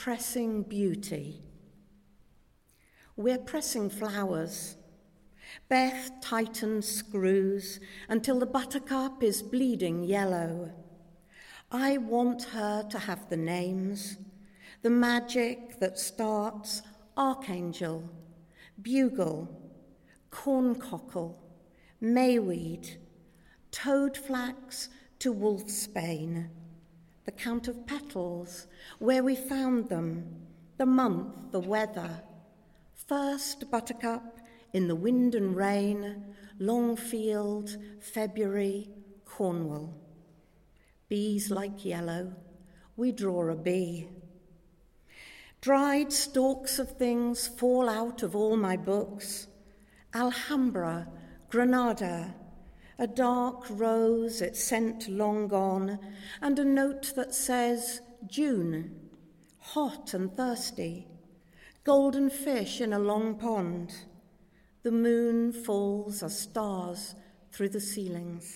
pressing beauty. We're pressing flowers. Beth tightens screws until the buttercup is bleeding yellow. I want her to have the names, the magic that starts archangel, bugle, corncockle, mayweed, toadflax to wolfsbane, the count of petals, where we found them, the month, the weather, first buttercup in the wind and rain, Longfield, February, Cornwall. Bees like yellow, we draw a bee. Dried stalks of things fall out of all my books. Alhambra, Granada, a dark rose, its scent long gone, and a note that says June, hot and thirsty, golden fish in a long pond. The moon falls as stars through the ceilings.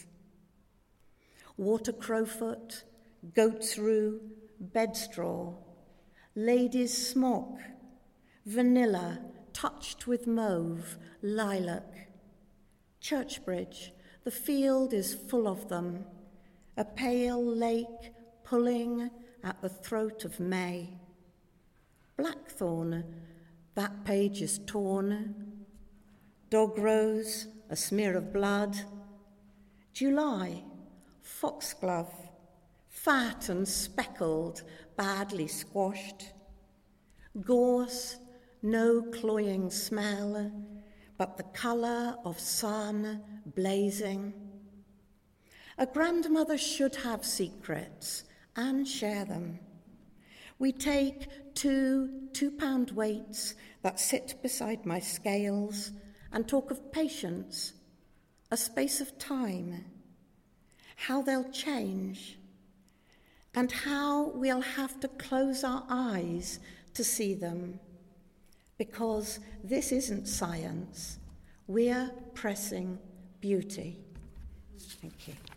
Water crowfoot, goat's rue, bedstraw, lady's smock, vanilla touched with mauve, lilac. Churchbridge, the field is full of them, a pale lake pulling at the throat of May. Blackthorn, that page is torn. Dog rose, a smear of blood. July, foxglove, fat and speckled, badly squashed. Gorse, no cloying smell, but the colour of sun blazing. A grandmother should have secrets and share them. We take two 2-pound weights that sit beside my scales and talk of patience, a space of time, how they'll change, and how we'll have to close our eyes to see them, because this isn't science. We're pressing beauty. Thank you.